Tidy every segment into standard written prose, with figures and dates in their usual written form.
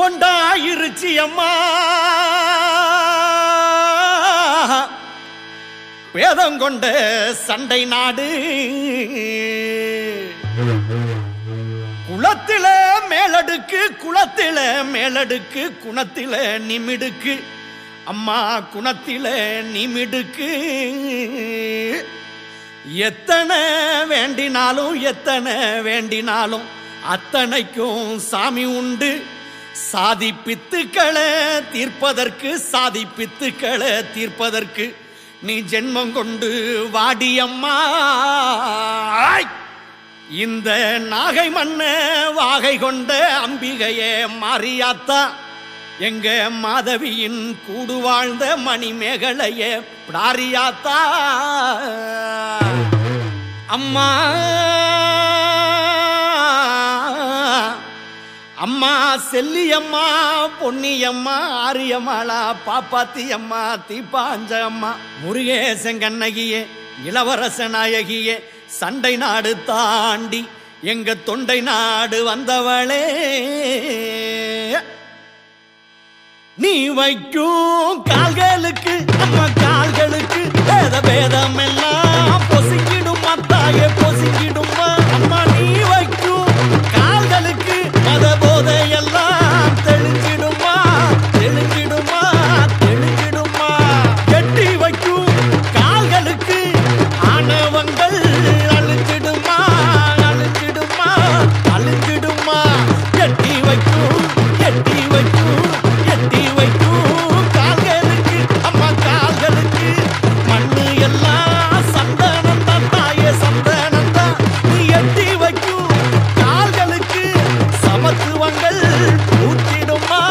கொண்டாயிருச்சி அம்மா வேதம் கொண்ட சண்டை நாடு குளத்தில மேலடுக்கு குளத்தில மேலடுக்கு குணத்தில நிமிடுக்கு அம்மா குணத்தில நிமிடுக்கு எத்தனை வேண்டினாலும் அத்தனைக்கும் சாமி உண்டு சாதி பித்துக்களை தீர்ப்பதற்கு நீ ஜென்மம் கொண்டு வாடியம்மா இந்த நாகை மண்ண வாகை கொண்ட அம்பிகையே மாரியாத்தா எங்க மாதவியின் கூடு வாழ்ந்த மணிமேகலையே பிடாரியாத்தா அம்மா அம்மா செல்லியம்மா பொன்னியம்மா ஆரியம்மாளா பாப்பாத்தி அம்மா தீப்பாஞ்ச அம்மா முருகேசங்கண்ணகியே இளவரச நாயகியே சண்டை நாடு தாண்டி எங்க தொண்டை நாடு வந்தவளே நீ வைக்கும் கால்களுக்கு அம்மா கால்களுக்கு பேதம் எல்லாம் பொசுங்கிடும் மத்தாயே பொசுங்கிடுமா அம்மா நீ வைக்கும் கால்களுக்கு மத போதையெல்லாம் தெளிஞ்சிடுமா கட்டி வைக்கும் கால்களுக்கு ஆணவங்கள் அழிஞ்சிடுமா கட்டி வைக்கும் கால்களுக்கு அம்மா கால்களுக்கு மண்ணு எல்லாம் சந்தனம் தான் தாயே சந்தனம் தான் நீ எட்டி வைக்கும் கால்களுக்கு சமத்துவங்கள் பூத்திடுமா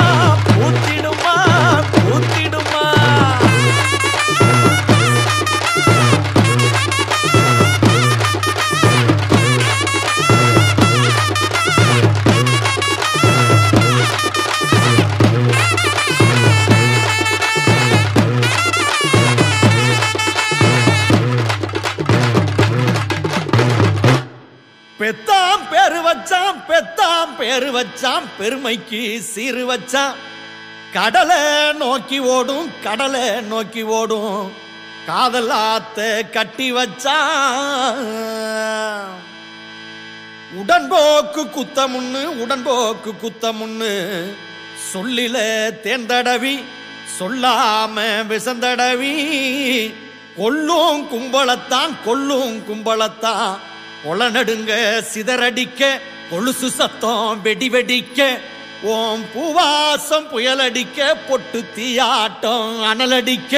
பெத்தாம் பேரு வச்சான் பெருமைக்கு சீரு வச்சான் கடலை நோக்கி ஓடும் காதல் ஆத்த கட்டி வச்சான் உடன்போக்கு குத்தமுன்னு சொல்லில தேர்ந்தடவி சொல்லாம விசந்தடவி கொல்லும் கும்பளத்தான் ஒளநடுங்க சிதறடிக்க கொலுசு சத்தம் வெடிக்க ஓம் பூவாசம் புயலடிக்க பொட்டு தீயாட்டம் அனலடிக்க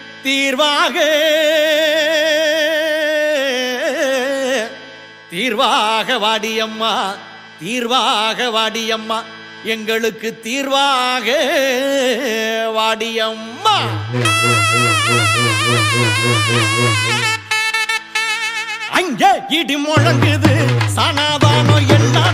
தீர்வாக வாடியம்மா எங்களுக்கு தீர்வாக வாடியம்மா அங்கே இடி முழங்குது சனாதானம் எல்லாம்